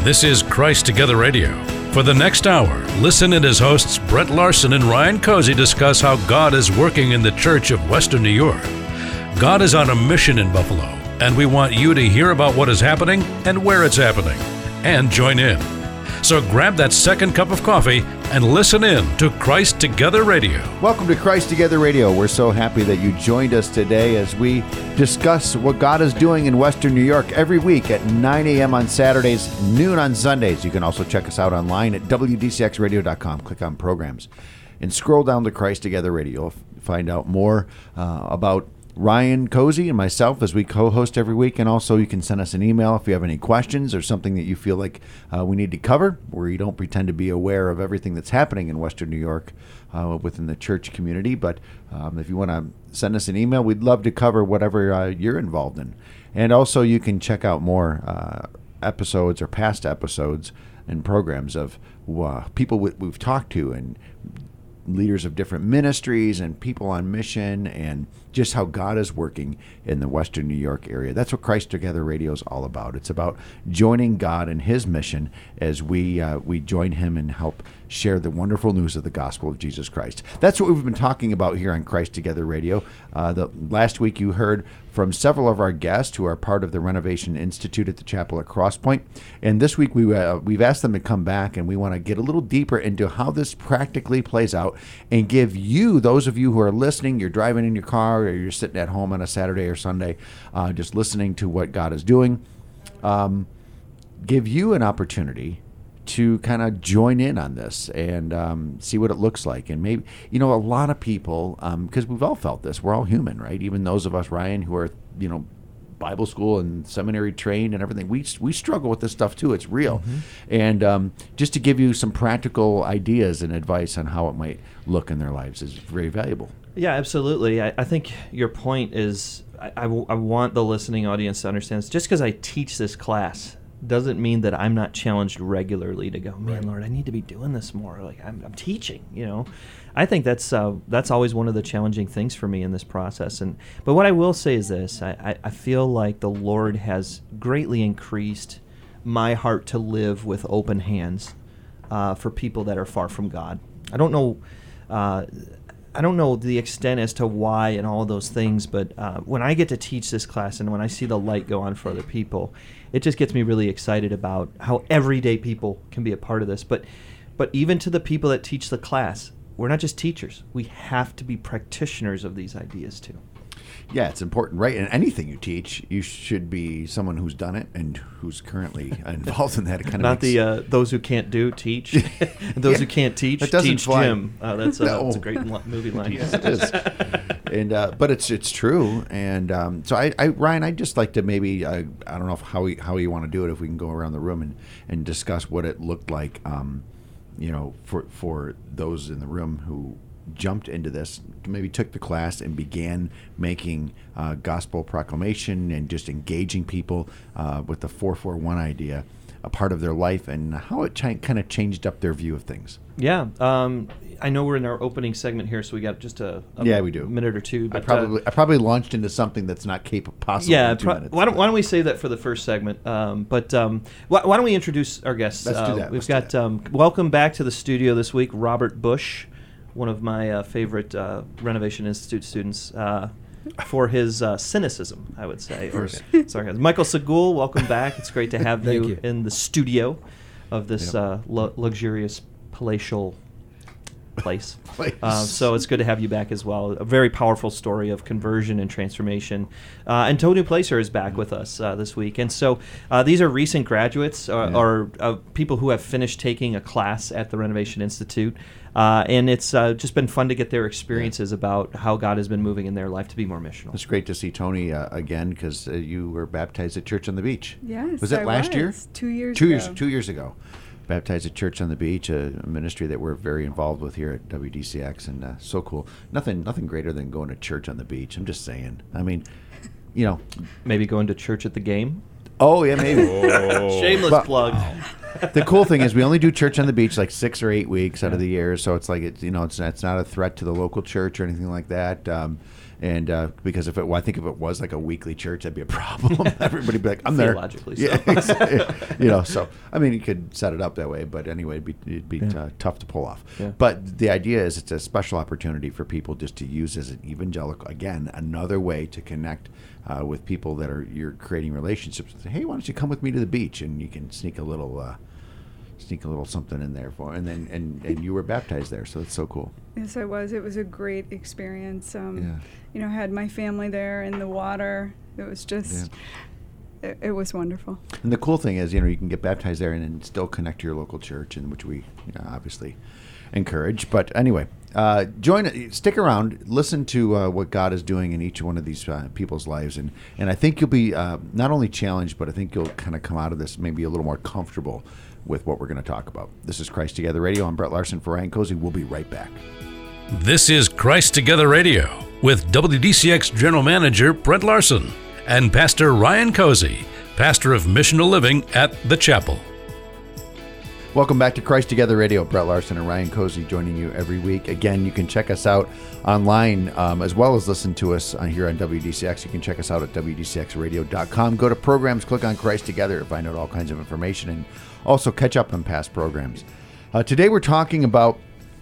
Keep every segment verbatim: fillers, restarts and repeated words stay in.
This is Christ Together Radio. For the next hour, listen in as hosts Brett Larson and Ryan Cozy discuss how God is working in the Church of Western New York. God is on a mission in Buffalo, and we want you to hear about what is happening and where it's happening, and join in. So grab that second cup of coffee and listen in to Christ Together Radio. Welcome to Christ Together Radio. We're so happy that you joined us today as we discuss what God is doing in Western New York every week at nine a.m. on Saturdays, noon on Sundays. You can also check us out online at W D C X radio dot com. Click on programs and scroll down to Christ Together Radio. You'll find out more uh, about Ryan Cozy and myself as we co-host every week, and also you can send us an email if you have any questions or something that you feel like uh, we need to cover, where you don't pretend to be aware of everything that's happening in Western New York uh, within the church community. But um, if you want to send us an email, we'd love to cover whatever uh, you're involved in. And also you can check out more uh, episodes or past episodes and programs of uh, people we- we've talked to and leaders of different ministries and people on mission, and just how God is working in the Western New York area. That's what Christ Together Radio is all about. It's about joining God in His mission as we uh, we join Him and help share the wonderful news of the gospel of Jesus Christ. That's what we've been talking about here on Christ Together Radio. Uh, the last week you heard from several of our guests who are part of the Renovation Institute at the chapel at Crosspoint. And this week we, uh, we've asked them to come back, and we want to get a little deeper into how this practically plays out and give you, those of you who are listening, you're driving in your car or you're sitting at home on a Saturday or Sunday, uh, just listening to what God is doing, um, give you an opportunity to kind of join in on this and um, see what it looks like. And maybe, you know, a lot of people, because um, we've all felt this, we're all human, right? Even those of us, Ryan, who are, you know, Bible school and seminary trained and everything, we we struggle with this stuff too. It's real. Mm-hmm. And um, just to give you some practical ideas and advice on how it might look in their lives is very valuable. Yeah, absolutely. I, I think your point is, I, I, w- I want the listening audience to understand this. Just because I teach this class doesn't mean that I'm not challenged regularly to go, man, right. Lord, I need to be doing this more. Like I'm, I'm teaching, you know. I think that's uh, that's always one of the challenging things for me in this process. And but what I will say is this: I, I, I feel like the Lord has greatly increased my heart to live with open hands uh, for people that are far from God. I don't know. Uh, I don't know the extent as to why and all those things, but uh, when I get to teach this class and when I see the light go on for other people, it just gets me really excited about how everyday people can be a part of this. But, but even to the people that teach the class, we're not just teachers. We have to be practitioners of these ideas too. Yeah, it's important, right? And anything you teach, you should be someone who's done it and who's currently involved in that. It kind of not makes... the uh, those who can't do teach, those yeah, who can't teach teach fly. Jim. Uh, that's, a, no. that's a great movie line. Yes, it is. And uh, but it's it's true. And um, so I, I Ryan, I'd just like to maybe uh, I don't know if how we how you want to do it. If we can go around the room and, and discuss what it looked like, um, you know, for for those in the room who jumped into this, maybe took the class and began making uh, gospel proclamation and just engaging people uh, with the four four one idea a part of their life, and how it ch- kind of changed up their view of things. Yeah, um, I know we're in our opening segment here, so we got just a, a yeah, we do. minute or two. But, I probably uh, I probably launched into something that's not capable possible. Yeah, in two pro- minutes, why don't but. why don't we save that for the first segment? Um, but um, why, why don't we introduce our guests? Let's do that. Uh, we've Let's got um, welcome back to the studio this week, Robert Bush, one of my uh, favorite uh, Renovation Institute students, uh, for his uh, cynicism, I would say, or sarcasm. Michael Segul, welcome back. It's great to have you, you in the studio of this Yep. uh, lu- luxurious palatial place. Place. Uh, so it's good to have you back as well. A very powerful story of conversion and transformation. Uh, and Tony Placer is back with us uh, this week. And so uh, these are recent graduates uh, Yeah. or uh, people who have finished taking a class at the Renovation Institute. Uh, and it's uh, just been fun to get their experiences yeah. about how God has been moving in their life to be more missional. It's great to see Tony uh, again, because uh, you were baptized at Church on the Beach. Yes, was it I last was. year? Two years two ago. years two years ago. Baptized at Church on the Beach, a, a ministry that we're very involved with here at W D C X, and uh, so cool. Nothing nothing greater than going to church on the beach. I'm just saying. I mean, you know, maybe going to church at the game. Oh yeah, maybe. Oh. Shameless but, plug. The cool thing is we only do church on the beach like six or eight weeks out yeah. of the year, so it's like it's you know it's it's not a threat to the local church or anything like that. Um, And uh, because if it, well, I think if it was like a weekly church, that'd be a problem. Everybody'd be like, "I'm there." Theologically, so. Yeah, you know. So I mean, you could set it up that way, but anyway, it'd be, it'd be Yeah. uh, tough to pull off. Yeah. But the idea is, it's a special opportunity for people just to use as an evangelical, again, another way to connect uh, with people that are you're creating relationships with. Hey, why don't you come with me to the beach, and you can sneak a little. Uh, sneak a little something in there for, and then and, and you were baptized there, so it's so cool. Yes, I was. It was a great experience. Um, Yeah. You know, I had my family there in the water. It was just, it, it was wonderful. And the cool thing is, you know, you can get baptized there and then still connect to your local church, and which we you know, obviously encourage. But anyway, uh, join, stick around, listen to uh, what God is doing in each one of these uh, people's lives, and and I think you'll be uh, not only challenged, but I think you'll kind of come out of this maybe a little more comfortable with what we're going to talk about. This is Christ Together Radio. I'm Brett Larson for Ryan Cozy. We'll be right back. This is Christ Together Radio with W D C X General Manager Brett Larson and Pastor Ryan Cozy, pastor of Missional Living at The Chapel. Welcome back to Christ Together Radio. Brett Larson and Ryan Cozy joining you every week. Again, you can check us out online um, as well as listen to us on here on W D C X. You can check us out at W D C X radio dot com. Go to programs, click on Christ Together to find out all kinds of information, and also catch up on past programs. Uh, today we're talking about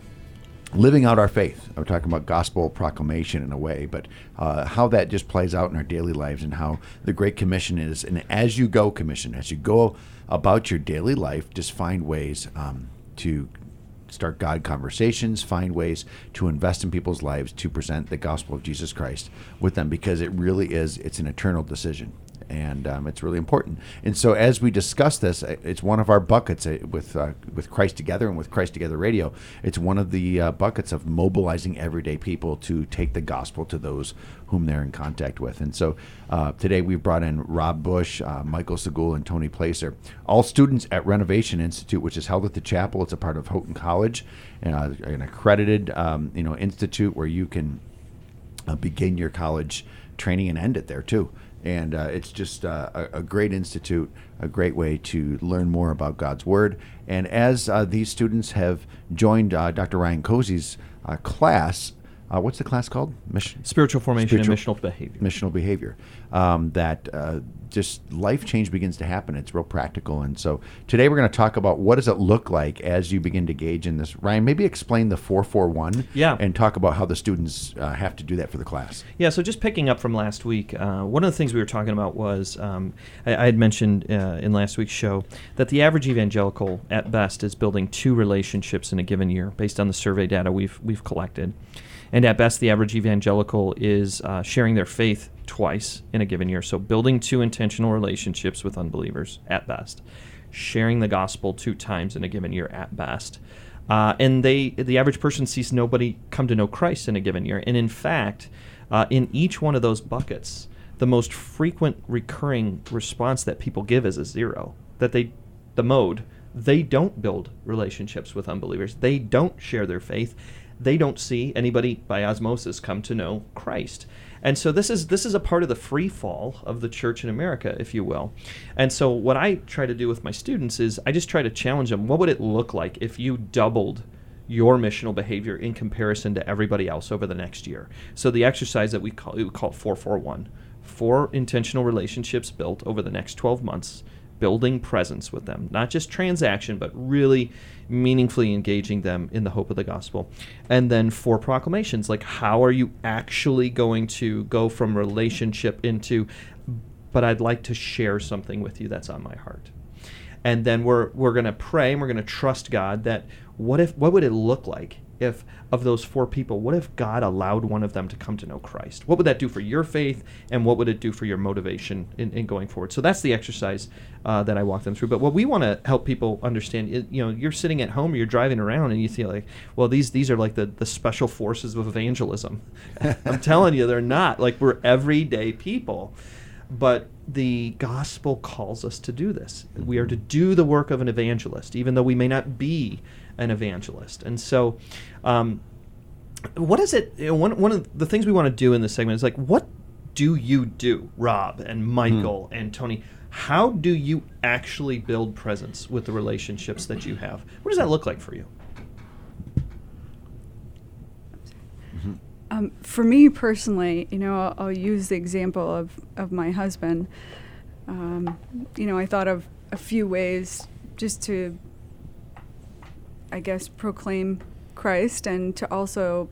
living out our faith. We're talking about gospel proclamation in a way, but uh, how that just plays out in our daily lives, and how the Great Commission is an as-you-go commission. As you go about your daily life, just find ways um, to start God conversations, find ways to invest in people's lives, to present the gospel of Jesus Christ with them, because it really is, it's an eternal decision. And um, it's really important. And so as we discuss this, it's one of our buckets uh, with uh, with Christ Together and with Christ Together Radio. It's one of the uh, buckets of mobilizing everyday people to take the gospel to those whom they're in contact with. And so uh, today we've brought in Rob Bush, uh, Michael Segul, and Tony Placer, all students at Renovation Institute, which is held at the Chapel. It's a part of Houghton College, uh, an accredited um, you know institute where you can uh, begin your college training and end it there too. And uh, it's just uh, a, a great institute, a great way to learn more about God's Word. And as uh, these students have joined uh, Doctor Ryan Cozy's uh, class, uh, what's the class called? Mission, Spiritual formation Spiritual, and missional behavior. Missional behavior. Um, that uh, just life change begins to happen. It's real practical. And so today we're going to talk about what does it look like as you begin to engage in this. Ryan, maybe explain the four four one Yeah. and talk about how the students uh, have to do that for the class. Yeah, so just picking up from last week, uh, one of the things we were talking about was, um, I, I had mentioned uh, in last week's show that the average evangelical at best is building two relationships in a given year based on the survey data we've we've collected. And at best, the average evangelical is uh, sharing their faith twice in a given year. So building two intentional relationships with unbelievers at best, sharing the gospel two times in a given year at best. Uh, and they, the average person sees nobody come to know Christ in a given year. And in fact, uh, in each one of those buckets, the most frequent recurring response that people give is a zero. That they, the mode, they don't build relationships with unbelievers. They don't share their faith. They don't see anybody by osmosis come to know Christ. And so this is this is a part of the free fall of the church in America, if you will. And so what I try to do with my students is I just try to challenge them. What would it look like if you doubled your missional behavior in comparison to everybody else over the next year? So the exercise that we call, we call four four one, four intentional relationships built over the next twelve months, building presence with them, not just transaction, but really meaningfully engaging them in the hope of the gospel. And then four proclamations, like how are you actually going to go from relationship into, but I'd like to share something with you that's on my heart. And then we're we're going to pray and we're going to trust God that what if what would it look like if of those four people, what if God allowed one of them to come to know Christ? What would that do for your faith, and what would it do for your motivation in, in going forward? So that's the exercise uh, that I walk them through. But what we want to help people understand, is, you know, you're sitting at home, or you're driving around, and you feel like, well, these these are like the, the special forces of evangelism. I'm telling you, they're not. Like, we're everyday people. But the gospel calls us to do this. We are to do the work of an evangelist, even though we may not be an evangelist. And so um, what is it, you know, one, one of the things we want to do in this segment is like, what do you do, Rob and Michael mm. and Tony? How do you actually build presence with the relationships that you have? What does that look like for you? Mm-hmm. Um, for me personally, you know, I'll, I'll use the example of, of my husband. Um, you know, I thought of a few ways just to, I guess, proclaim Christ and to also,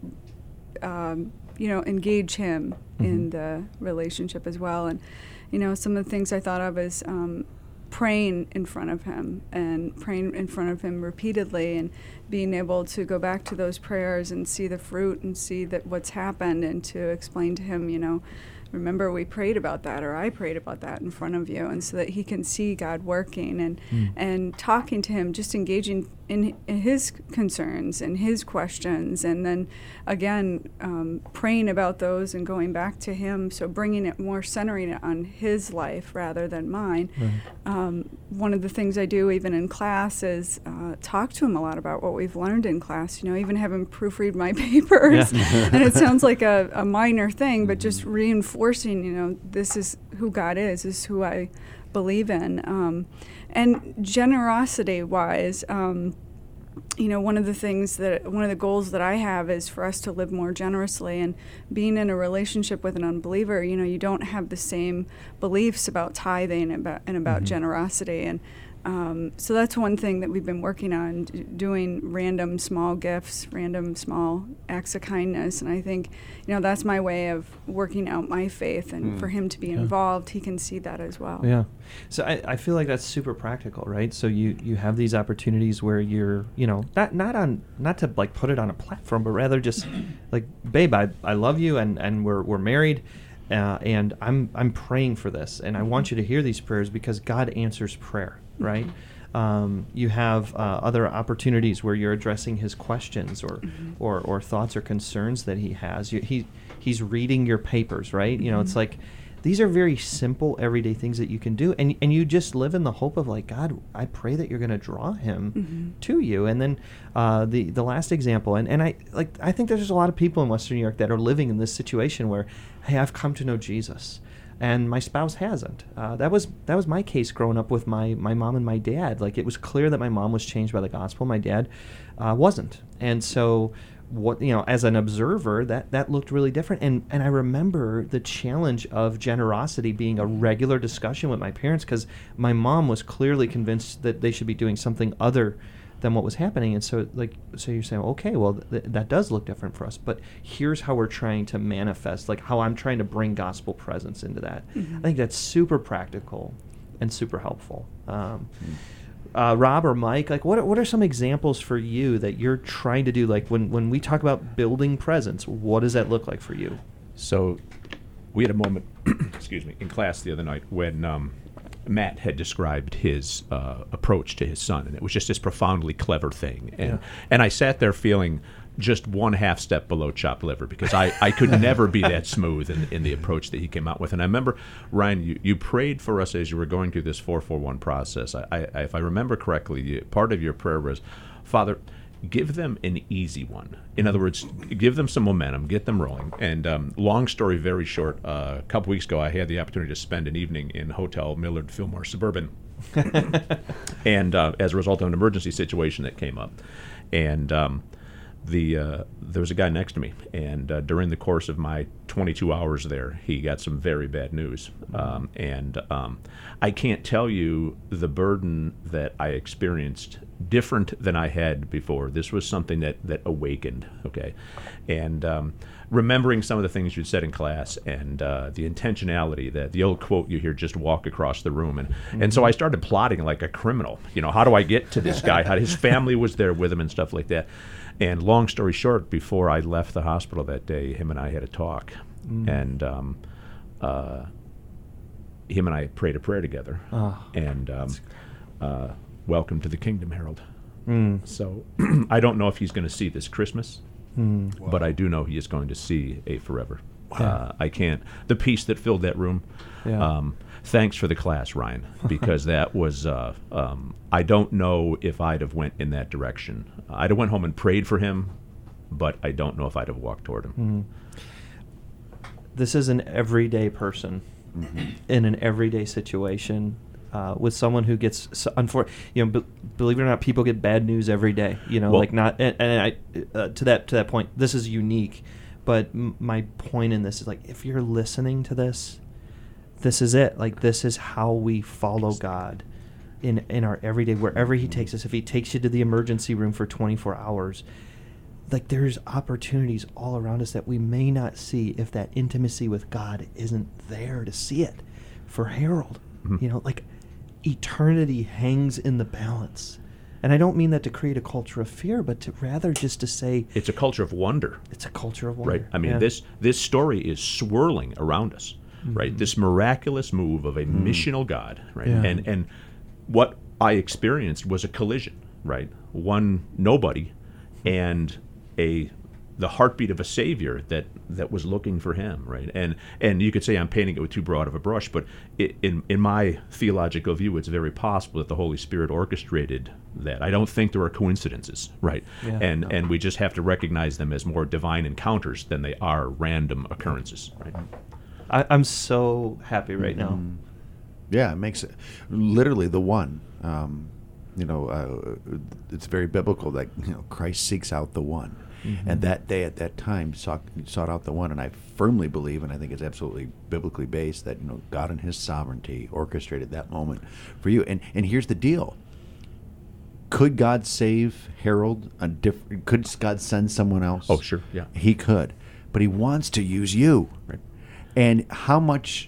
um, you know, engage him mm-hmm. in the relationship as well. And, you know, some of the things I thought of is um, praying in front of him and praying in front of him repeatedly and being able to go back to those prayers and see the fruit and see that what's happened and to explain to him, you know, remember we prayed about that, or I prayed about that in front of you, and so that he can see God working and mm. and talking to him, just engaging in, in his concerns and his questions, and then again um, praying about those and going back to him, so bringing it more, centering it on his life rather than mine. Right. Um, one of the things I do even in class is uh, talk to him a lot about what we've learned in class, you know, even have him proofread my papers. Yeah. And it sounds like a, a minor thing, but just reinforcing, you know, this is who God is, this is who I believe in. Um, and generosity-wise, um, you know, one of the things that, one of the goals that I have is for us to live more generously. And being in a relationship with an unbeliever, you know, you don't have the same beliefs about tithing and about, and about mm-hmm. generosity. And Um, so that's one thing that we've been working on, d- doing random small gifts, random small acts of kindness. And I think, you know, that's my way of working out my faith. And mm. for him to be yeah. involved, he can see that as well. Yeah. So I, I feel like that's super practical, right? So you, you have these opportunities where you're, you know, not not on not to like put it on a platform, but rather just like, babe, I, I love you and, and we're we're married. Uh, and I'm I'm praying for this, and I want you to hear these prayers because God answers prayer, right? Um, you have uh, other opportunities where you're addressing his questions or, mm-hmm. or, or thoughts or concerns that he has. You, he he's reading your papers, right? You know, mm-hmm. it's like these are very simple, everyday things that you can do, and and you just live in the hope of like, God, I pray that you're going to draw him mm-hmm. to you. And then uh, the the last example, and, and I like I think there's a lot of people in Western New York that are living in this situation where, hey, I've come to know Jesus, and my spouse hasn't. Uh, that was that was my case growing up with my, my mom and my dad. Like, it was clear that my mom was changed by the gospel. My dad uh, wasn't. And so, what you know, as an observer, that, that looked really different. And and I remember the challenge of generosity being a regular discussion with my parents because my mom was clearly convinced that they should be doing something other than what was happening. And so like so you're saying, okay, well th- that does look different for us, but here's how we're trying to manifest, like how I'm trying to bring gospel presence into that. Mm-hmm. I think that's super practical and super helpful. Um, uh, Rob or Mike, like what are, what are some examples for you that you're trying to do? Like when, when we talk about building presence, what does that look like for you? So we had a moment, excuse me, in class the other night when um, Matt had described his uh, approach to his son, and it was just this profoundly clever thing. And yeah. and I sat there feeling just one half step below chopped liver because I, I could never be that smooth in, in the approach that he came out with. And I remember, Ryan, you, you prayed for us as you were going through this four four one process. I, I, if I remember correctly, you, part of your prayer was, Father, give them an easy one. In other words, give them some momentum, get them rolling. And um, long story very short, uh, a couple weeks ago, I had the opportunity to spend an evening in Hotel Millard Fillmore Suburban, and uh, as a result of an emergency situation that came up. And um, the uh, there was a guy next to me, and uh, during the course of my twenty-two hours there, he got some very bad news. Um, and um, I can't tell you the burden that I experienced, different than I had before. This was something that, that awakened, okay? And um, remembering some of the things you'd said in class and uh, the intentionality, that the old quote you hear, just walk across the room. And, mm-hmm. and so I started plotting like a criminal. You know, how do I get to this guy? How, his family was there with him and stuff like that. And long story short, before I left the hospital that day, him and I had a talk. Mm. And um, uh, him and I prayed a prayer together. Oh, and um, uh, welcome to the kingdom, Harold. Mm. So I don't know if he's going to see this Christmas, mm. wow. but I do know he is going to see a forever. Wow. Uh, I can't. The peace that filled that room. Yeah. Um, thanks for the class, Ryan, because that was, uh, um, I don't know if I'd have went in that direction. I'd have went home and prayed for him, but I don't know if I'd have walked toward him. Mm. This is an everyday person mm-hmm. in an everyday situation. Uh, with someone who gets, so unfor- you know, be- believe it or not, people get bad news every day. You know, well, like not, and, and I, uh, to that to that point, this is unique, But m- my point in this is, like, if you're listening to this, this is it. Like, this is how we follow God in in our everyday, wherever he takes us. If he takes you to the emergency room for twenty-four hours, like, there's opportunities all around us that we may not see if that intimacy with God isn't there to see it. For Harold, mm-hmm. you know, like, eternity hangs in the balance. And I don't mean that to create a culture of fear, but to rather just to say... It's a culture of wonder. It's a culture of wonder. Right. I mean, yeah. this this story is swirling around us, mm-hmm. right? This miraculous move of a mm. missional God, right? Yeah. And and what I experienced was a collision, right? One nobody and a the heartbeat of a Savior that, that was looking for him, right? And and you could say I'm painting it with too broad of a brush, but it, in in my theological view, it's very possible that the Holy Spirit orchestrated that. I don't think there are coincidences, right? Yeah, and no. and we just have to recognize them as more divine encounters than they are random occurrences, right? I, I'm so happy right now. Mm-hmm. Yeah, it makes it literally the one. Um, you know, uh, it's very biblical that, you know, Christ seeks out the one. Mm-hmm. And that day at that time sought, sought out the one. And I firmly believe, and I think it's absolutely biblically based, that, you know, God in his sovereignty orchestrated that moment for you. And and here's the deal. Could God save Harold? A diff- could God send someone else? Oh, sure, yeah. He could. But he wants to use you. Right. And how much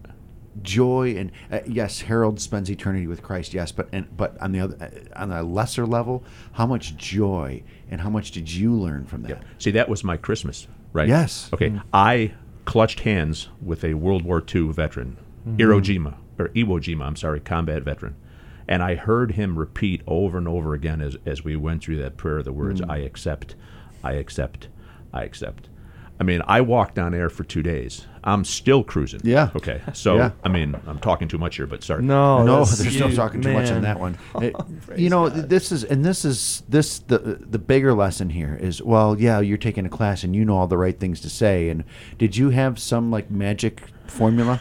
joy and uh, yes, Harold spends eternity with Christ. Yes, but and but on the other, uh, on a lesser level, how much joy and how much did you learn from that? Yeah. See, that was my Christmas, right? Yes. Okay, Mm. I clutched hands with a World War Two veteran, Mm-hmm. Iwo Jima or Iwo Jima. I'm sorry, combat veteran, and I heard him repeat over and over again as as we went through that prayer the words, Mm. "I accept, I accept, I accept." I mean, I walked on air for two days. I'm still cruising. Yeah. Okay. So, Yeah. I mean, I'm talking too much here, but sorry. No, no, that's there's no you, talking too much on man. that one. It- Praise you know, God. this is and this is this the the bigger lesson here is, well, yeah, you're taking a class and you know all the right things to say. And did you have some like magic formula?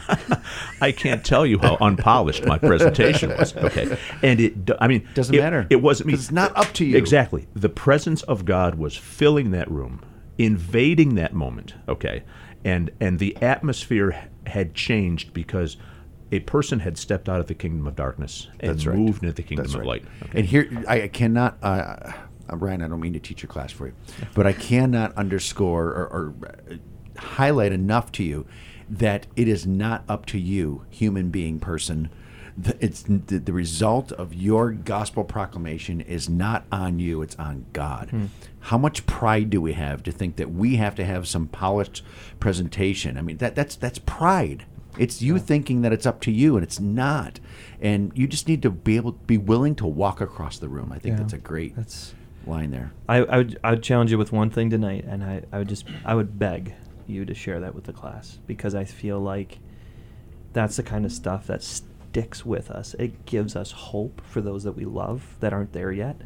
I can't tell you how unpolished my presentation was. Okay, and it, do- I mean, Doesn't it- matter. It wasn't me. 'Cause it's not up to you. Exactly. The presence of God was filling that room, invading that moment. Okay, and and the atmosphere h- had changed because a person had stepped out of the kingdom of darkness and That's right. moved into the kingdom That's of right. light. Okay. And here, I cannot, uh, uh, Ryan, I don't mean to teach your class for you, but I cannot underscore or, or uh, highlight enough to you that it is not up to you, human being, person. The, it's the, the result of your gospel proclamation is not on you; it's on God. Hmm. How much pride do we have to think that we have to have some polished presentation? I mean, that that's that's pride. It's you thinking that it's up to you, and it's not. And you just need to be able, be willing to walk across the room. I think Yeah. that's a great That's. line there. I, I would I would challenge you with one thing tonight, and I, I would just I would beg you to share that with the class, because I feel like that's the kind of stuff that sticks with us. It gives us hope for those that we love that aren't there yet.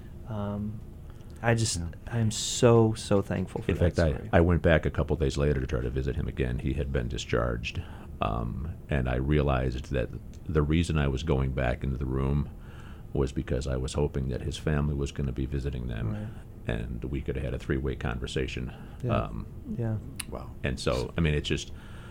Um, I just Yeah. I am so so thankful for In that fact, I, story. I went back a couple days later to try to visit him again. He had been discharged, um, and I realized that the reason I was going back into the room was because I was hoping that his family was going to be visiting them, Right. and we could have had a three-way conversation. Yeah. Um, yeah. Wow. and so, I mean, it's just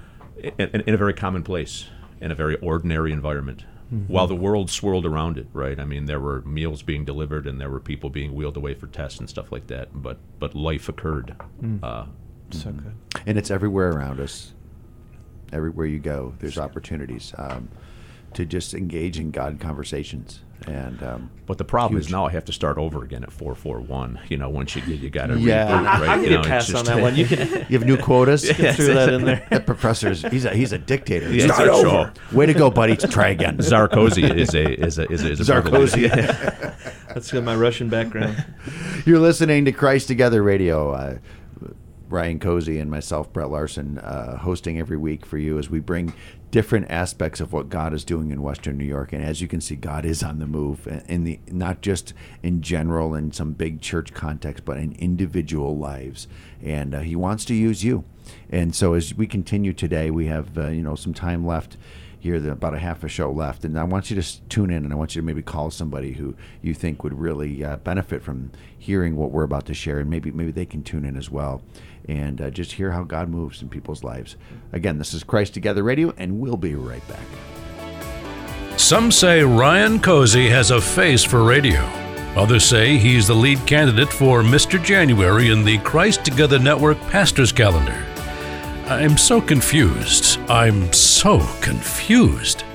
in, in, in a very commonplace, in a very ordinary environment. Mhm. While the world swirled around it, right? I mean, there were meals being delivered, and there were people being wheeled away for tests and stuff like that. But but life occurred. Mm. Uh, So good. And it's everywhere around us. Everywhere you go, there's opportunities um, to just engage in God conversations. And um, But the problem Huge. is now I have to start over again at four four one. You know, once you get you got to Yeah. reboot, right? I'll you give you know, a it's pass just- on that one. You can you have new quotas. get through that in there. That professor's he's a he's a dictator. Yeah, Start it's a over. Way to go, buddy. Try again. Zarkozy is a is a is a, is a Zarkozy. That's got my Russian background. You're listening to Christ Together Radio. Uh, Ryan Cozy and myself, Brett Larson, uh, hosting every week for you as we bring different aspects of what God is doing in Western New York. And as you can see, God is on the move, in the not just in general in some big church context, but in individual lives. And uh, He wants to use you. And so as we continue today, we have uh, you know some time left here, the, about a half a show left, and I want you to s- tune in, and I want you to maybe call somebody who you think would really uh, benefit from hearing what we're about to share, and maybe maybe they can tune in as well, and uh, just hear how God moves in people's lives. Again, this is Christ Together Radio, and we'll be right back. Some say Ryan Cozy has a face for radio. Others say he's the lead candidate for Mister January in the Christ Together Network Pastor's Calendar. I'm so confused. I'm so confused.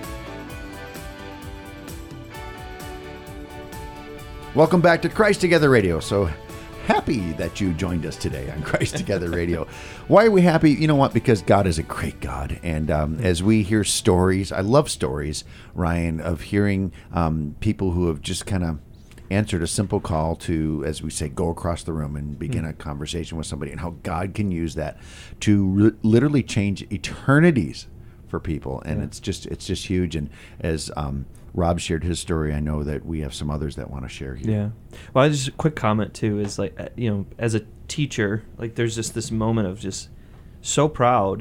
Welcome back to Christ Together Radio. So happy that you joined us today on Christ Together Radio. Why are we happy? You know what? Because God is a great God. And um, as we hear stories, I love stories, Ryan, of hearing um, people who have just kind of answered a simple call to, as we say, go across the room and begin mm. a conversation with somebody, and how God can use that to re- literally change eternities for people. And yeah. it's just it's just huge. And as um, Rob shared his story, I know that we have some others that want to share here. Yeah. Well, just a quick comment too is like, you know, as a teacher, like there's just this moment of just so proud,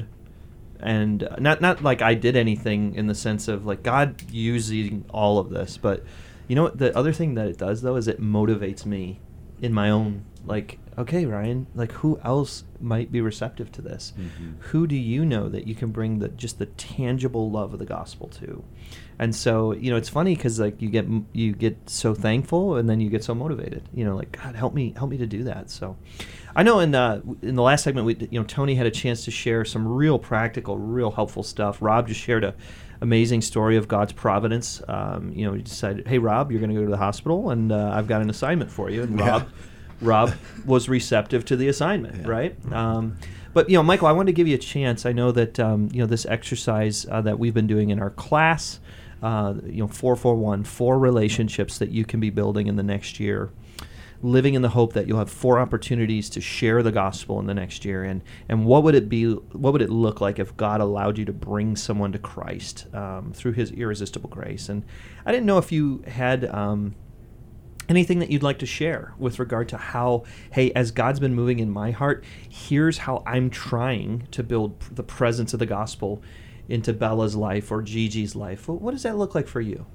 and not not like I did anything in the sense of like God using all of this, but you know what, the other thing that it does though is it motivates me in my own, like, okay, Ryan, like who else might be receptive to this? Mm-hmm. Who do you know that you can bring the just the tangible love of the gospel to? And so, you know, it's funny because like you get you get so thankful, and then you get so motivated. You know, like, God, help me, help me to do that. So, I know in uh, in the last segment, we you know Tony had a chance to share some real practical, real helpful stuff. Rob just shared a amazing story of God's providence. Um, you know, he decided, hey, Rob, you're going to go to the hospital, and uh, I've got an assignment for you. And Rob, yeah. Rob was receptive to the assignment, yeah. right? Um, but, you know, Michael, I wanted to give you a chance. I know that, um, you know, this exercise uh, that we've been doing in our class, uh, you know, four four one, four relationships that you can be building in the next year, living in the hope that you'll have four opportunities to share the gospel in the next year. And, and what would it be, what would it look like if God allowed you to bring someone to Christ um, through his irresistible grace? And I didn't know if you had um, anything that you'd like to share with regard to how, hey, as God's been moving in my heart, here's how I'm trying to build the presence of the gospel into Bella's life or Gigi's life. What does that look like for you?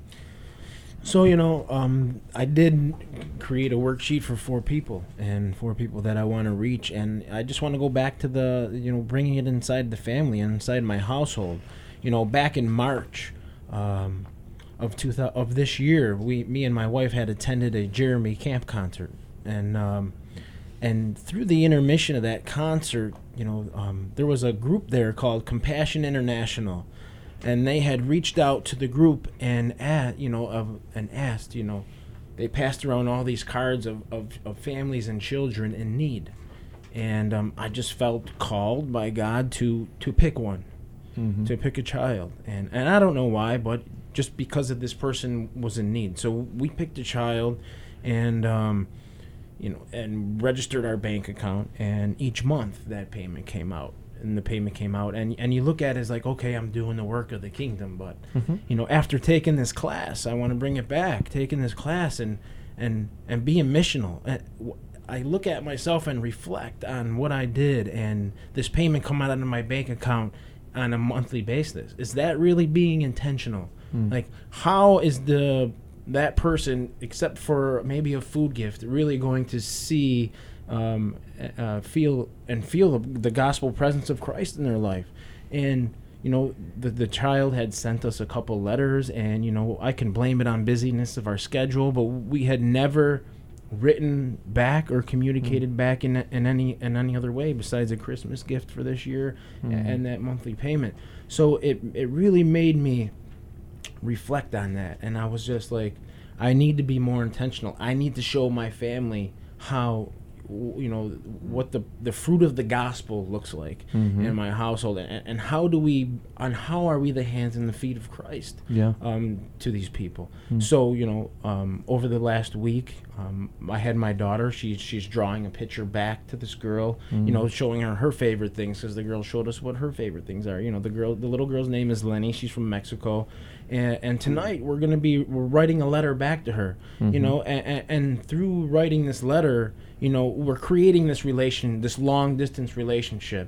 So, you know, um, I did create a worksheet for four people and four people that I want to reach. And I just want to go back to the, you know, bringing it inside the family, inside my household. You know, back in March um, of two thousand, of this year, we, me and my wife had attended a Jeremy Camp concert. And um, and through the intermission of that concert, you know, um, there was a group there called Compassion International. And they had reached out to the group and at, you know, of, and asked, you know, they passed around all these cards of, of, of families and children in need. And um, I just felt called by God to, to pick one, mm-hmm. to pick a child. And, and I don't know why, but just because of this person was in need. So we picked a child and, um, you know, and registered our bank account. And each month that payment came out. And the payment came out, and and you look at it as like, okay, I'm doing the work of the kingdom, but mm-hmm. you know, after taking this class, I want to bring it back, taking this class and and and being missional. I look at myself and reflect on what I did, and this payment come out of my bank account on a monthly basis. Is that really being intentional? Mm. Like, how is the that person, except for maybe a food gift, really going to see? Um, uh, feel and feel the, the gospel presence of Christ in their life? And you know, the the child had sent us a couple letters, and you know, I can blame it on busyness of our schedule, but we had never written back or communicated mm. back in in any in any other way besides a Christmas gift for this year mm. and that monthly payment. So it it really made me reflect on that, and I was just like, I need to be more intentional. I need to show my family how, you know, what the the fruit of the gospel looks like mm-hmm. in my household, and, and how do we and how are we the hands and the feet of Christ yeah. um, to these people. Mm. So you know, um, over the last week, um, I had my daughter. She's she's drawing a picture back to this girl, mm. you know, showing her her favorite things, because the girl showed us what her favorite things are. You know, the girl, the little girl's name is Lenny. She's from Mexico. And, and tonight we're gonna be we're writing a letter back to her, mm-hmm. you know, and, and through writing this letter, you know, we're creating this relation, this long distance relationship,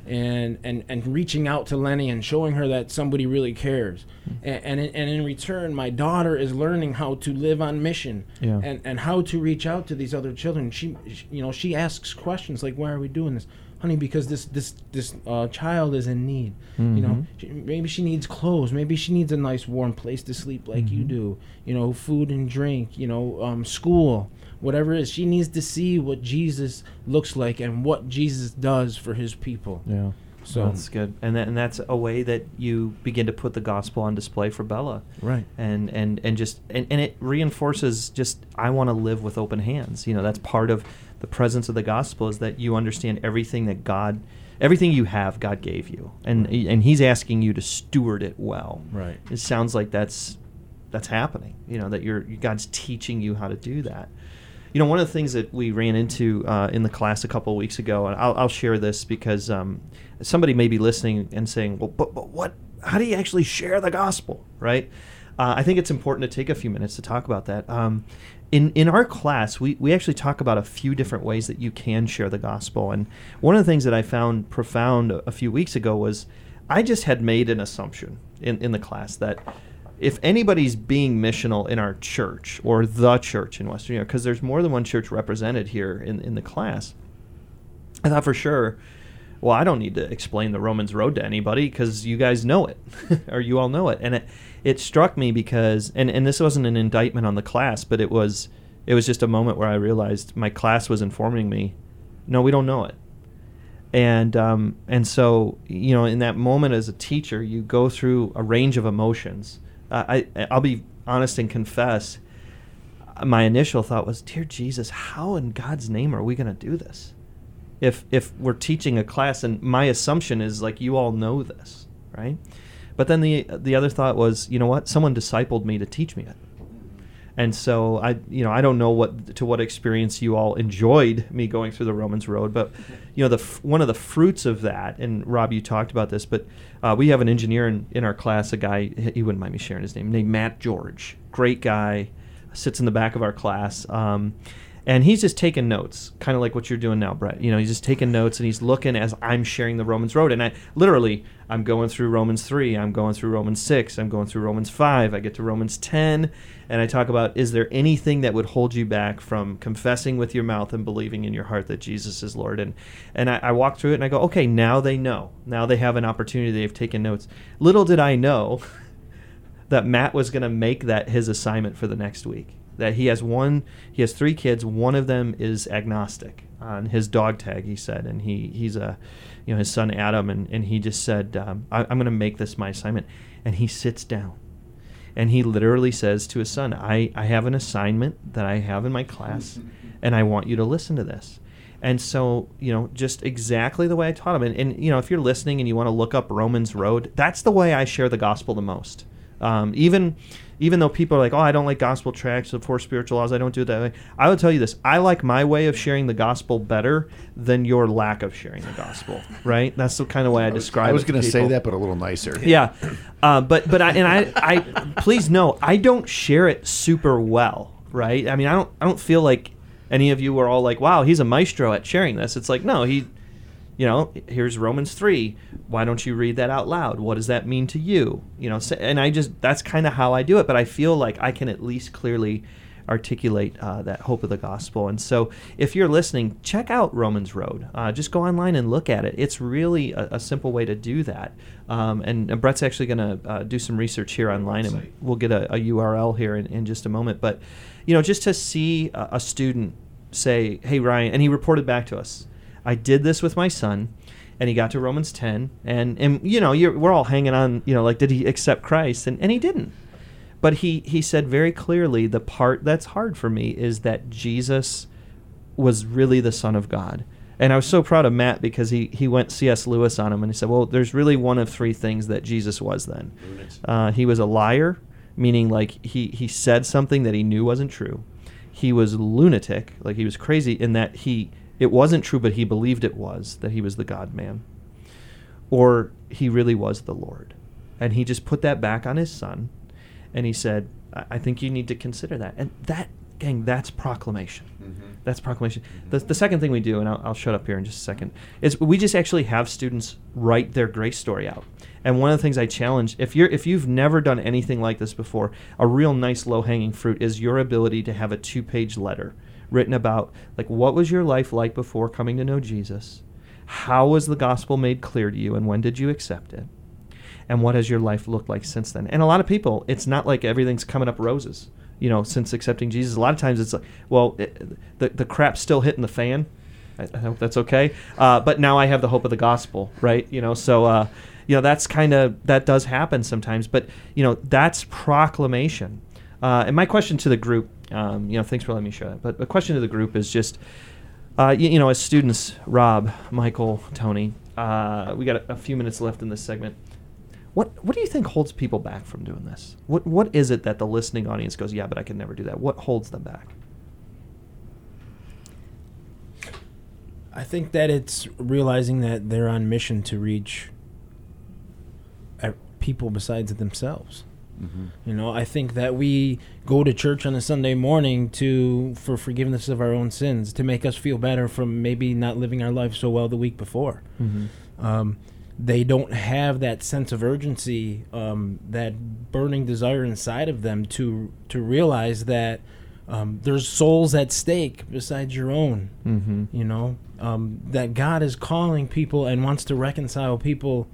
and and and reaching out to Lenny and showing her that somebody really cares. And and in, and in return, my daughter is learning how to live on mission, Yeah. and and how to reach out to these other children. She, she you know she asks questions like, why are we doing this, honey? Because this this this uh, child is in need. Mm-hmm. You know, she, maybe she needs clothes. Maybe she needs a nice warm place to sleep like Mm-hmm. you do. You know, food and drink. You know, um, school. Whatever it is, she needs to see what Jesus looks like and what Jesus does for his people. Yeah. So That's good. And that, and that's a way that you begin to put the gospel on display for Bella. right. And, and, and just and, and it reinforces just I want to live with open hands. You know, that's part of the presence of the gospel, is that you understand everything that God everything you have God gave you. And and he's asking you to steward it well. Right. It sounds like that's that's happening. You know, that you're God's teaching you how to do that. You know, one of the things that we ran into uh, in the class a couple of weeks ago, and I'll, I'll share this because um, somebody may be listening and saying, well, but, but what, how do you actually share the gospel, right? Uh, I think it's important to take a few minutes to talk about that. Um, in, in our class, we, we actually talk about a few different ways that you can share the gospel. And one of the things that I found profound a, a few weeks ago was I just had made an assumption in, in the class that if anybody's being missional in our church or the church in Western New York, because there's more than one church represented here in, in the class, I thought for sure, well, I don't need to explain the Romans Road to anybody because you guys know it, or you all know it. And it, it struck me because, and, and this wasn't an indictment on the class, but it was it was just a moment where I realized my class was informing me, no, we don't know it. And um, and so, you know, in that moment as a teacher, you go through a range of emotions. Uh, I, I'll be honest and confess, my initial thought was, dear Jesus, how in God's name are we going to do this? If if we're teaching a class, and my assumption is, like, you all know this, right? But then the the other thought was, you know what? Someone discipled me to teach me it. And so I, you know, I don't know what to what experience you all enjoyed me going through the Romans Road, but you know, the f- one of the fruits of that, and Rob, you talked about this, but uh, we have an engineer in, in our class, a guy, he wouldn't mind me sharing his name, named Matt George, great guy, sits in the back of our class, um, and he's just taking notes, kind of like what you're doing now, Brett. You know, he's just taking notes and he's looking as I'm sharing the Romans Road, and I literally, I'm going through Romans three, I'm going through Romans six, I'm going through Romans five, I get to Romans ten. And I talk about, is there anything that would hold you back from confessing with your mouth and believing in your heart that Jesus is Lord? And and I, I walk through it and I go, okay, now they know. Now they have an opportunity. They've taken notes. Little did I know that Matt was going to make that his assignment for the next week. That he has one, he has three kids. One of them is agnostic on his dog tag, he said. And he he's a, you know, his son Adam. And, and he just said, um, I, I'm going to make this my assignment. And he sits down. And he literally says to his son, I, I have an assignment that I have in my class, and I want you to listen to this. And so, you know, just exactly the way I taught him. And, and you know, if you're listening and you want to look up Romans Road, that's the way I share the gospel the most. Um, even even though people are like, oh, I don't like gospel tracts, the four spiritual laws, I don't do it that way. I will tell you this, I like my way of sharing the gospel better than your lack of sharing the gospel, right? That's the kind of way I describe it. I was to going to say people. that, but a little nicer. Yeah, uh, but but I, and I I please know I don't share it super well, right? I mean, I don't I don't feel like any of you were all like, wow, he's a maestro at sharing this. It's like, no, he, you know, here's Romans three. Why don't you read that out loud? What does that mean to you? You know, so, and I just that's kind of how I do it. But I feel like I can at least clearly articulate uh, that hope of the gospel. And so if you're listening, check out Romans Road. Uh, just go online and look at it. It's really a, a simple way to do that. Um, and, and Brett's actually going to uh, do some research here online, and we'll get a, a U R L here in, in just a moment. But, you know, just to see a, a student say, hey, Ryan, and he reported back to us, I did this with my son, and he got to Romans ten, and, and you know, you're, we're all hanging on, you know, like, did he accept Christ? And, and he didn't. But he, he said very clearly, the part that's hard for me is that Jesus was really the Son of God. And I was so proud of Matt because he, he went C S Lewis on him, and he said, well, there's really one of three things that Jesus was then. Uh, he was a liar, meaning like he, he said something that he knew wasn't true. He was lunatic, like he was crazy in that he it wasn't true, but he believed it was, that he was the God-man. Or he really was the Lord. And he just put that back on his son. And he said, I think you need to consider that. And that, gang, that's proclamation. Mm-hmm. That's proclamation. The, the second thing we do, and I'll, I'll shut up here in just a second, is we just actually have students write their grace story out. And one of the things I challenge, if you're if you've never done anything like this before, a real nice low-hanging fruit is your ability to have a two-page letter written about, like, what was your life like before coming to know Jesus? How was the gospel made clear to you, and when did you accept it? And what has your life looked like since then? And a lot of people, it's not like everything's coming up roses. You know, since accepting Jesus, a lot of times it's like, well, it, the the crap's still hitting the fan. I, I hope that's okay. Uh, but now I have the hope of the gospel, right? You know, so uh, you know that's kind of that does happen sometimes. But you know, that's proclamation. Uh, and my question to the group, um, you know, thanks for letting me share that. But the question to the group is just, uh, you, you know, as students, Rob, Michael, Tony, uh, we got a, a few minutes left in this segment. What what do you think holds people back from doing this? What what is it that the listening audience goes, yeah, but I can never do that? What holds them back? I think that it's realizing that they're on mission to reach uh, people besides themselves. Mm-hmm. You know, I think that we go to church on a Sunday morning to for forgiveness of our own sins, to make us feel better from maybe not living our life so well the week before. Mm-hmm. Um, they don't have that sense of urgency, um, that burning desire inside of them to to realize that um, there's souls at stake besides your own. Mm-hmm. You know, um, that God is calling people and wants to reconcile people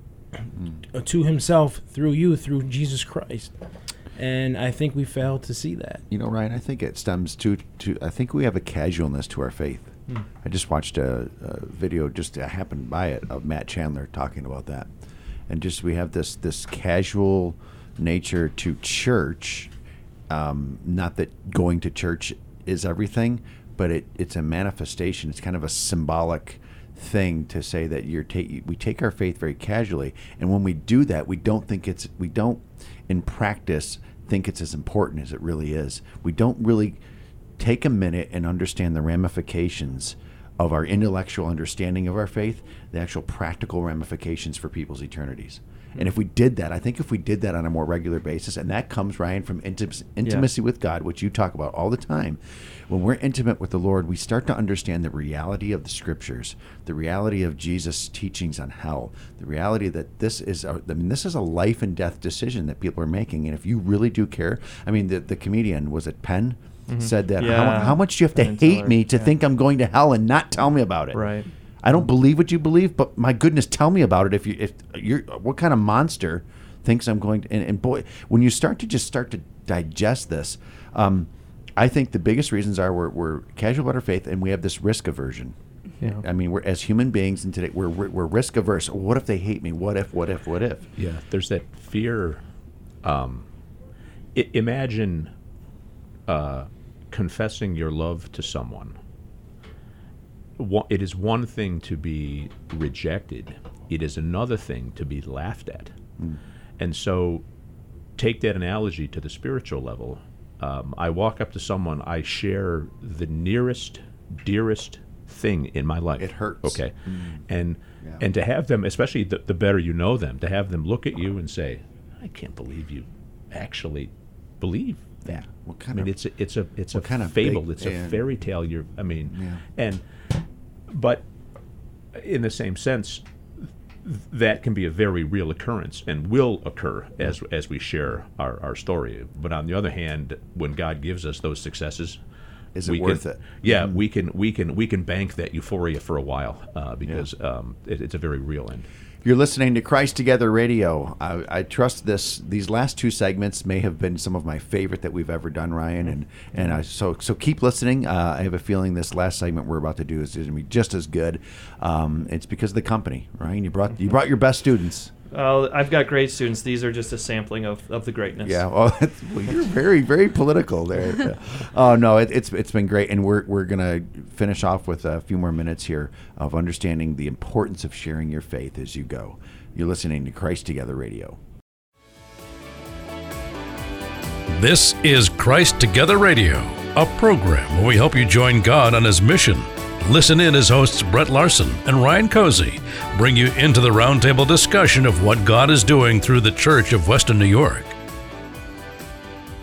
mm. to Himself through you, through Jesus Christ. And I think we fail to see that. You know, Ryan, I think it stems to, to I think we have a casualness to our faith. Hmm. I just watched a, a video, just I happened by it, of Matt Chandler talking about that. And just we have this this casual nature to church. Um, not that going to church is everything, but it, it's a manifestation. It's kind of a symbolic thing to say that you're ta- we take our faith very casually. And when we do that, we don't think it's, we don't in practice think it's as important as it really is. We don't really take a minute and understand the ramifications of our intellectual understanding of our faith, the actual practical ramifications for people's eternities. And if we did that, I think if we did that on a more regular basis, and that comes, Ryan, from intim- intimacy yeah. with God, which you talk about all the time. When we're intimate with the Lord, we start to understand the reality of the Scriptures, the reality of Jesus' teachings on hell, the reality that this is, a, I mean, this is a life and death decision that people are making. And if you really do care, I mean, the, the comedian, was it Penn, mm-hmm. said that, yeah. how, how much do you have to hate me to yeah. think I'm going to hell and not tell me about it? Right. I don't believe what you believe, but my goodness, tell me about it. If you, if you're, what kind of monster thinks I'm going to? And, and boy, when you start to just start to digest this, um, I think the biggest reasons are we're, we're casual about our faith, and we have this risk aversion. Yeah. I mean, we're as human beings, and today we're we're risk averse. What if they hate me? What if? What if? What if? Yeah, there's that fear. Um, I- imagine uh, confessing your love to someone. It is one thing to be rejected. It is another thing to be laughed at. Mm. And so take that analogy to the spiritual level. Um, I walk up to someone, I share the nearest, dearest thing in my life. It hurts. Okay. Mm. And yeah. and to have them, especially the, the better you know them, to have them look at you and say, I can't believe you actually believe that. What kind I mean, of, it's a, it's a, it's a kind of fable. big, it's a and, fairy tale. You're, I mean, yeah. and, but in the same sense, that can be a very real occurrence and will occur as as we share our, our story. But on the other hand, when God gives us those successes, is it we worth can, it? Yeah, Mm-hmm. we can we can we can bank that euphoria for a while uh, because Yeah. um, it, it's a very real end. You're listening to Christ Together Radio. I, I trust this. These last two segments may have been some of my favorite that we've ever done, Ryan. And and I, so so keep listening. Uh, I have a feeling this last segment we're about to do is, is going to be just as good. Um, it's because of the company, Ryan. You brought you brought your best students. Uh, I've got great students. These are just a sampling of, of the greatness. Yeah, well, well you're very, very political there. Oh no, it, it's it's been great, and we're we're gonna finish off with a few more minutes here of understanding the importance of sharing your faith as you go. You're listening to Christ Together Radio. This is Christ Together Radio, a program where we help you join God on His mission. Listen in as hosts Brett Larson and Ryan Cozy bring you into the roundtable discussion of what God is doing through the Church of Western New York.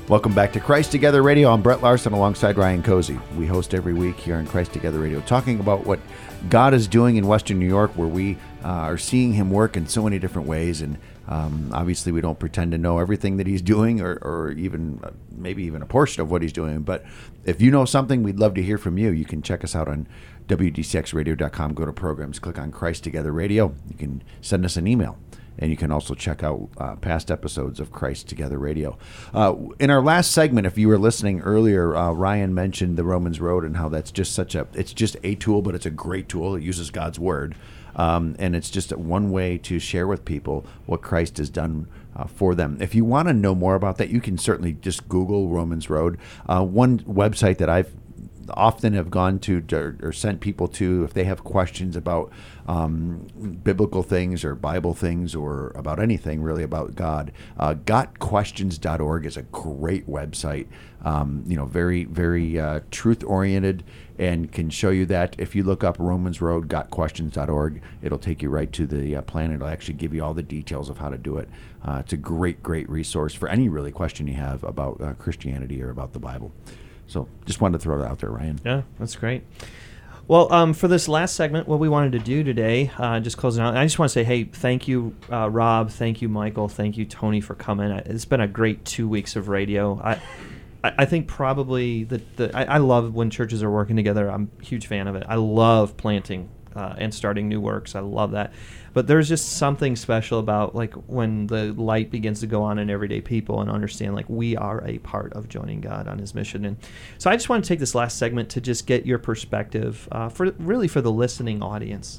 Welcome back to Christ Together Radio. I'm Brett Larson alongside Ryan Cozy. We host every week here on Christ Together Radio, talking about what God is doing in Western New York, where we uh, are seeing Him work in so many different ways. And um, obviously, we don't pretend to know everything that He's doing, or, or even uh, maybe even a portion of what He's doing. But if you know something, we'd love to hear from you. You can check us out on W D C X radio dot com. Go to programs, click on Christ Together Radio. You can send us an email. And you can also check out uh, past episodes of Christ Together Radio. Uh, in our last segment, if you were listening earlier, uh, Ryan mentioned the Romans Road and how that's just such a, it's just a tool, but it's a great tool. It uses God's Word. Um, and it's just one way to share with people what Christ has done uh, for them. If you want to know more about that, you can certainly just Google Romans Road. Uh, one website that I've often have gone to or, or sent people to if they have questions about um, biblical things or Bible things or about anything really about God. Uh, got questions dot org is a great website. Um, you know, very, very uh, truth-oriented and can show you that. If you look up Romans Road, got questions dot org, it'll take you right to the uh, plan. It'll actually give you all the details of how to do it. Uh, it's a great, great resource for any really question you have about uh, Christianity or about the Bible. So just wanted to throw that out there, Ryan. Yeah, that's great. Well, um, for this last segment, what we wanted to do today, uh, just closing out, I just want to say, hey, thank you, uh, Rob. Thank you, Michael. Thank you, Tony, for coming. It's been a great two weeks of radio. I I think probably the, the I, I love when churches are working together. I'm a huge fan of it. I love planting uh, and starting new works. I love that. But there's just something special about like when the light begins to go on in everyday people and understand like we are a part of joining God on His mission. And so I just want to take this last segment to just get your perspective uh, for really for the listening audience.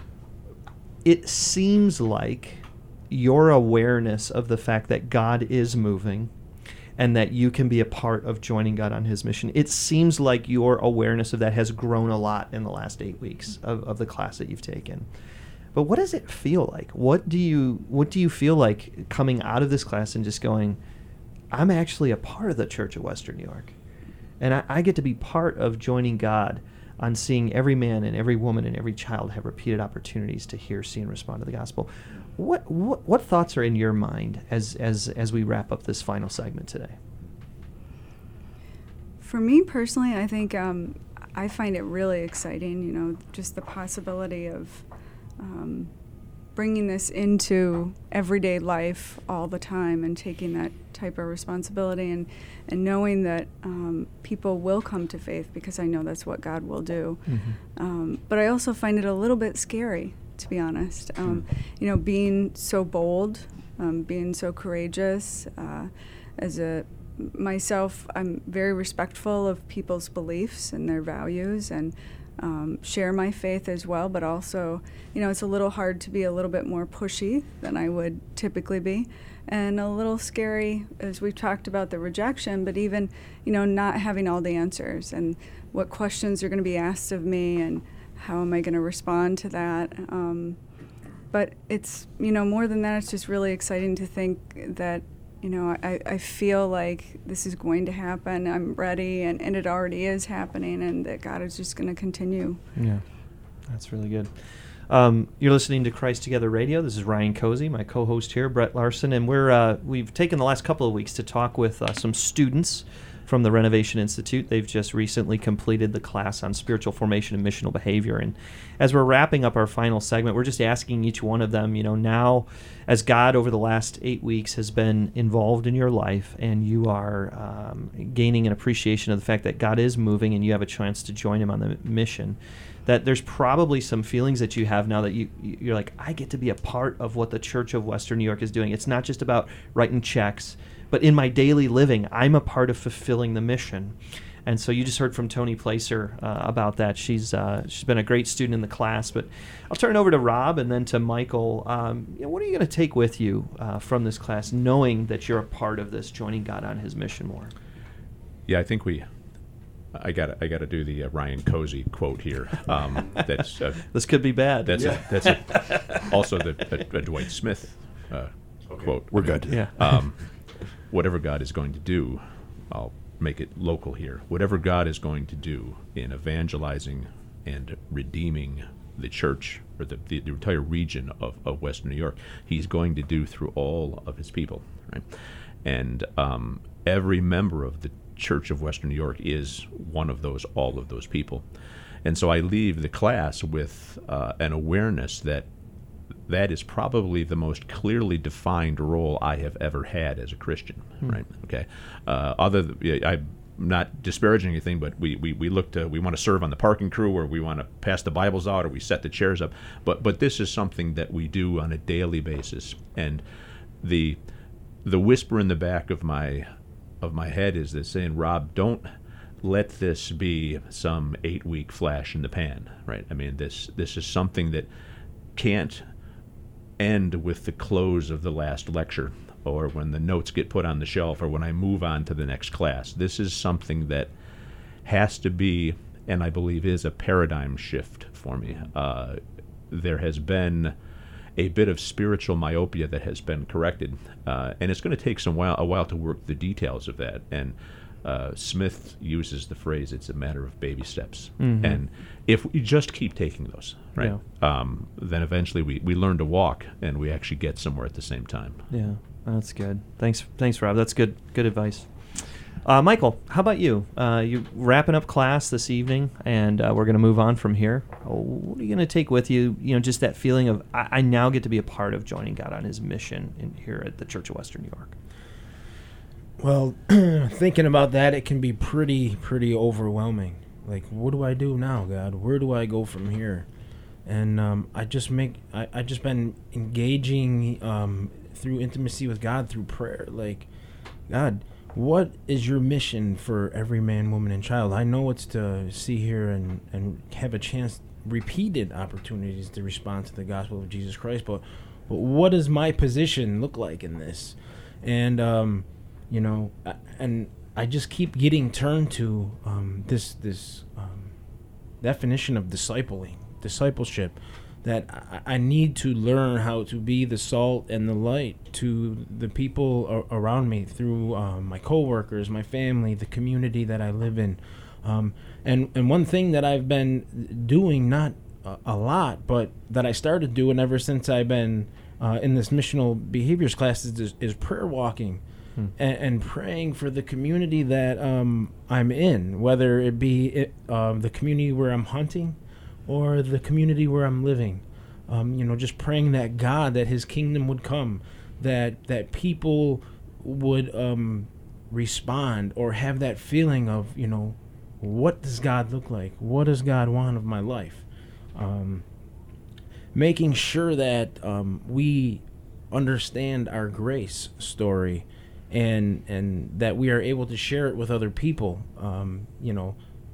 It seems like your awareness of the fact that God is moving and that you can be a part of joining God on His mission. It seems like your awareness of that has grown a lot in the last eight weeks of, of the class that you've taken. But what does it feel like? What do you what do you feel like coming out of this class and just going, I'm actually a part of the Church of Western New York, and I, I get to be part of joining God on seeing every man and every woman and every child have repeated opportunities to hear, see, and respond to the gospel. What what, what thoughts are in your mind as as as we wrap up this final segment today? For me personally, I think um, I find it really exciting. You know, just the possibility of Um, bringing this into everyday life all the time and taking that type of responsibility and, and knowing that um, people will come to faith because I know that's what God will do. Mm-hmm. Um, but I also find it a little bit scary, to be honest. Um, mm-hmm. You know, being so bold, um, being so courageous. Uh, as a myself, I'm very respectful of people's beliefs and their values and Um, share my faith as well, but also, you know, it's a little hard to be a little bit more pushy than I would typically be, and a little scary as we've talked about the rejection, but even, you know, not having all the answers and what questions are going to be asked of me and how am I going to respond to that. Um, but it's, you know, more than that, it's just really exciting to think that, you know, I, I feel like this is going to happen. I'm ready, and, and it already is happening, and that God is just going to continue. Yeah, that's really good. Um, you're listening to Christ Together Radio. This is Ryan Cozy, my co-host here, Brett Larson, and we're uh, we've taken the last couple of weeks to talk with uh, some students from the Renovation Institute. They've just recently completed the class on spiritual formation and missional behavior. And as we're wrapping up our final segment, we're just asking each one of them, you know, now as God over the last eight weeks has been involved in your life and you are um, gaining an appreciation of the fact that God is moving and you have a chance to join Him on the mission, that there's probably some feelings that you have now that you, you're like, I get to be a part of what the Church of Western New York is doing. It's not just about writing checks, but in my daily living, I'm a part of fulfilling the mission. And so you just heard from Tony Placer uh, about that. She's uh, she's been a great student in the class. But I'll turn it over to Rob and then to Michael. Um, you know, what are you going to take with you uh, from this class, knowing that you're a part of this, joining God on His mission more? Yeah, I think we. I got I got to do the uh, Ryan Cozy quote here. Um, that's uh, this could be bad. That's yeah. a, that's a, also the a, a Dwight Smith uh, okay. quote. We're good. Yeah. Um, whatever God is going to do, I'll make it local here. Whatever God is going to do in evangelizing and redeeming the church or the, the, the entire region of, of Western New York, He's going to do through all of His people, right? And um, every member of the Church of Western New York is one of those, all of those people. And so I leave the class with uh, an awareness that that is probably the most clearly defined role I have ever had as a Christian, hmm. right? Okay. Uh, other, th- I'm not disparaging anything, but we we we look to we want to serve on the parking crew, or we want to pass the Bibles out, or we set the chairs up. But but this is something that we do on a daily basis, and the the whisper in the back of my of my head is this saying, Rob, don't let this be some eight-week flash in the pan, right? I mean, this this is something that can't end with the close of the last lecture, or when the notes get put on the shelf, or when I move on to the next class. This is something that has to be, and I believe is, a paradigm shift for me. Uh, there has been a bit of spiritual myopia that has been corrected, uh, and it's going to take some while a while to work the details of that. And uh, Smith uses the phrase, "It's a matter of baby steps." Mm-hmm. And if we just keep taking those, right, yeah. um, then eventually we, we learn to walk, and we actually get somewhere at the same time. Yeah, that's good. Thanks, thanks, Rob. That's good, good advice. Uh, Michael, how about you? Uh, you're wrapping up class this evening, and uh, we're going to move on from here. What are you going to take with you? You know, just that feeling of I, I now get to be a part of joining God on His mission in, here at the Church of Western New York. Well, thinking about that, it can be pretty, pretty overwhelming. Like, what do I do now, God? Where do I go from here? And um, I just make I I just been engaging um, through intimacy with God through prayer. Like, God, what is your mission for every man, woman, and child? I know it's to see here and, and have a chance, repeated opportunities to respond to the gospel of Jesus Christ, but, but what does my position look like in this? And, um, you know, and I just keep getting turned to um, this, this um, definition of discipling, discipleship, that I need to learn how to be the salt and the light to the people around me through um, my coworkers, my family, the community that I live in. Um, and, and one thing that I've been doing, not a, a lot, but that I started doing ever since I've been uh, in this missional behaviors class is, is prayer walking hmm. and, and praying for the community that um, I'm in, whether it be it, uh, the community where I'm hunting, or the community where I'm living. Um, you know, just praying that God, that His kingdom would come, that that people would um, respond or have that feeling of, you know, what does God look like? What does God want of my life? Um, making sure that um, we understand our grace story, and and that we are able to share it with other people. Um, you know,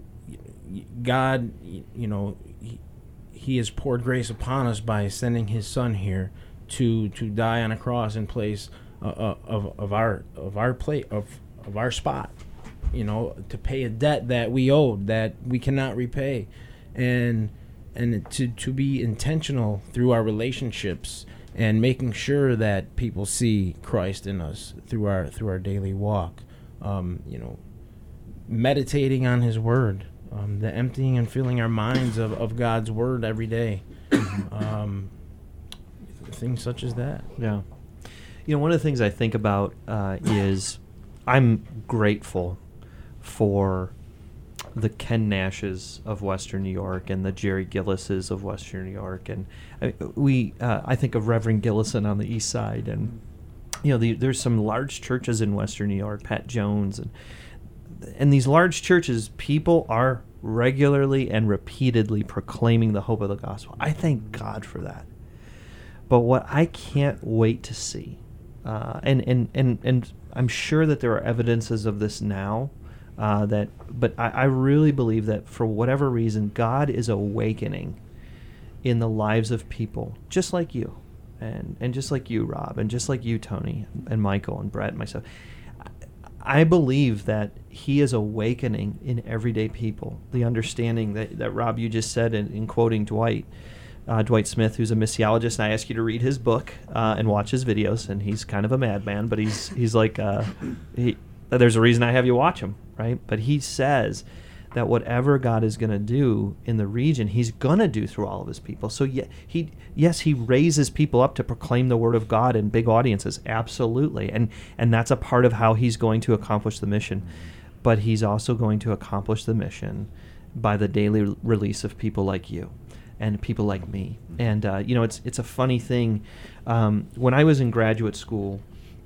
God, you know, he, he has poured grace upon us by sending His Son here to to die on a cross in place uh, of of our of our plate of of our spot, you know, to pay a debt that we owed, that we cannot repay, and and to to be intentional through our relationships and making sure that people see Christ in us through our through our daily walk. Um, you know, meditating on His Word. Um, the emptying and filling our minds of, of God's Word every day. Um, things such as that. Yeah. You know, one of the things I think about uh, is I'm grateful for the Ken Nashes of Western New York and the Jerry Gillises of Western New York. And I, we, uh, I think of Reverend Gillison on the east side. And, you know, the, there's some large churches in Western New York, Pat Jones, and in these large churches, people are regularly and repeatedly proclaiming the hope of the gospel. I thank God for that. But what I can't wait to see, uh, and, and, and, and I'm sure that there are evidences of this now, uh, that, but I, I really believe that for whatever reason, God is awakening in the lives of people, just like you, and, and just like you, Rob, and just like you, Tony, and Michael, and Brett, and myself. I believe that He is awakening in everyday people the understanding that, that Rob, you just said in, in quoting Dwight, uh, Dwight Smith, who's a missiologist, and I ask you to read his book uh, and watch his videos, and he's kind of a madman, but he's he's like, uh, he, there's a reason I have you watch him, right? But he says that whatever God is going to do in the region, he's going to do through all of his people. So yeah, he yes, he raises people up to proclaim the word of God in big audiences, absolutely. And and that's a part of how he's going to accomplish the mission. But he's also going to accomplish the mission by the daily release of people like you and people like me. And uh, you know, it's it's a funny thing. Um, when I was in graduate school,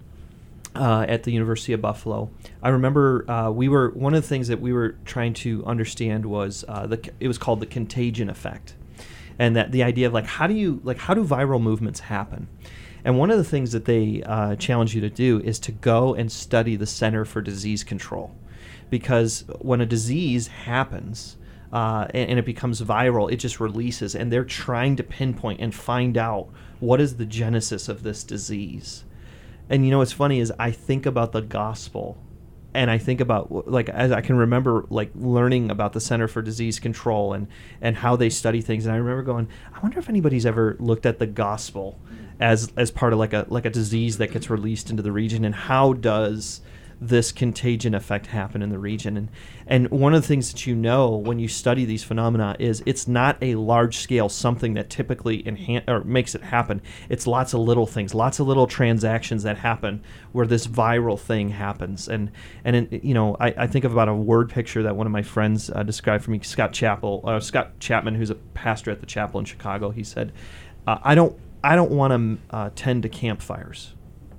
Uh, at the University of Buffalo, I remember uh, we were one of the things that we were trying to understand was uh, the it was called the contagion effect, and that the idea of like how do you like how do viral movements happen, and one of the things that they uh, challenge you to do is to go and study the Center for Disease Control, because when a disease happens uh, and, and it becomes viral, it just releases, and they're trying to pinpoint and find out what is the genesis of this disease. And you know what's funny is I think about the gospel, and I think about like as I can remember like learning about the Center for Disease Control and and how they study things, and I remember going, I wonder if anybody's ever looked at the gospel as as part of like a like a disease that gets released into the region, and how does this contagion effect happen in the region. And and one of the things that you know when you study these phenomena is it's not a large scale something that typically enhan- or makes it happen. It's lots of little things, lots of little transactions that happen where this viral thing happens. And and in, you know, I, I think about a word picture that one of my friends uh, described for me, Scott Chappell, uh, Scott Chapman, who's a pastor at the chapel in Chicago. He said, uh, "I don't I don't want to uh, tend to campfires.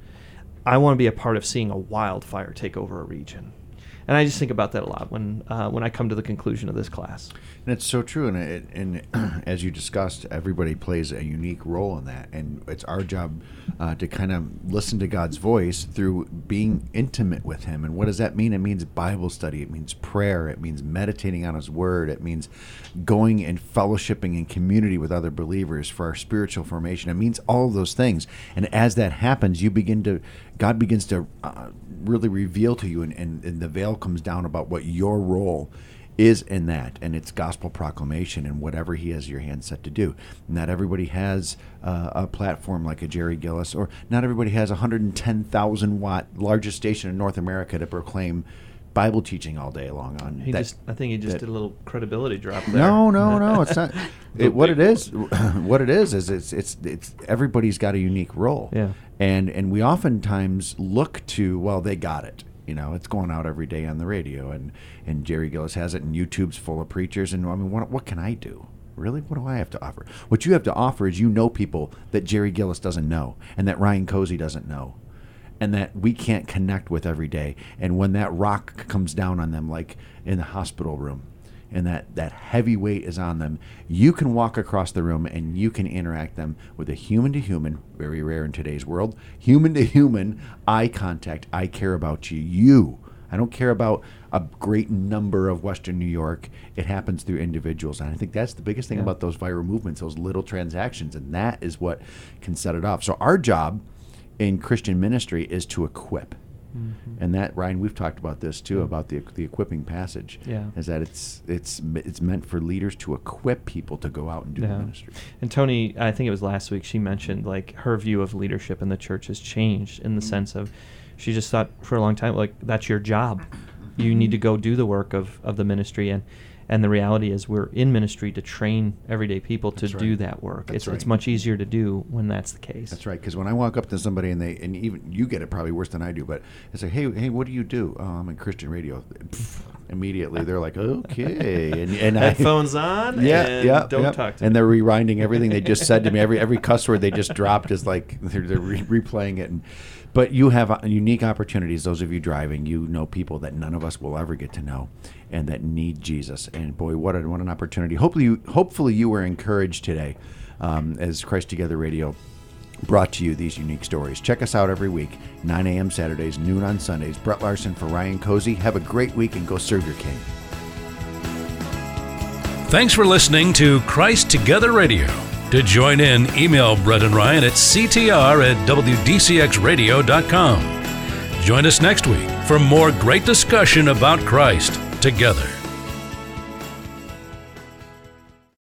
I want to be a part of seeing a wildfire take over a region." And I just think about that a lot when uh, when I come to the conclusion of this class. And it's so true. And, it, and as you discussed, everybody plays a unique role in that. And it's our job uh, to kind of listen to God's voice through being intimate with him. And what does that mean? It means Bible study. It means prayer. It means meditating on his word. It means going and fellowshipping in community with other believers for our spiritual formation. It means all of those things. And as that happens, you begin to, God begins to uh, really reveal to you, and, and, and the veil comes down about what your role is in that, and it's gospel proclamation and whatever he has your hand set to do. Not everybody has uh, a platform like a Jerry Gillis, or not everybody has a one hundred ten thousand watt largest station in North America to proclaim Bible teaching all day long on. He that, just, I think he just that, did a little credibility drop there. No, no, no, it's not. It, what it is, what it is, is it's it's it's everybody's got a unique role. Yeah. And and we oftentimes look to, well, they got it. You know, it's going out every day on the radio, and, and Jerry Gillis has it, and YouTube's full of preachers. And I mean, what, what can I do? Really? What do I have to offer? What you have to offer is you know people that Jerry Gillis doesn't know, and that Ryan Cozy doesn't know, and that we can't connect with every day. And when that rock comes down on them, like in the hospital room, and that, that heavy weight is on them, you can walk across the room and you can interact them with a human-to-human, very rare in today's world, human-to-human eye contact. I care about you. You. I don't care about a great number of Western New York. It happens through individuals. And I think that's the biggest thing Yeah. about those viral movements, those little transactions, and that is what can set it off. So our job in Christian ministry is to equip. Mm-hmm. And that, Ryan, we've talked about this too, about the the equipping passage. Yeah. Is that it's it's it's meant for leaders to equip people to go out and do Yeah. the ministry. And Tony, I think it was last week, she mentioned like her view of leadership in the church has changed in the sense of she just thought for a long time, like, that's your job. You need to go do the work of, of the ministry. And, and the reality is we're in ministry to train everyday people to That's right. do that work. That's It's right. it's much easier to do when that's the case. That's right. Because when I walk up to somebody and they, and even you get it probably worse than I do, but I say, hey, hey, what do you do? Oh, I'm in Christian radio. Pff, immediately they're like, okay, and and I, Headphones on yeah, and yeah, don't yeah. talk to and me. they're rewinding everything they just said to me. Every every cuss word they just dropped is like they're, they're re- replaying it. And but you have uh, unique opportunities. Those of you driving, you know people that none of us will ever get to know, and that need Jesus. And boy, what a, what an opportunity! Hopefully, you, hopefully you were encouraged today, um, as Christ Together Radio brought to you these unique stories. Check us out every week, nine a.m. Saturdays, noon on Sundays. Brett Larson for Ryan Cozy. Have a great week and go serve your King. Thanks for listening to Christ Together Radio. To join in, email Brett and Ryan at c t r at w d c x radio dot com. Join us next week for more great discussion about Christ together.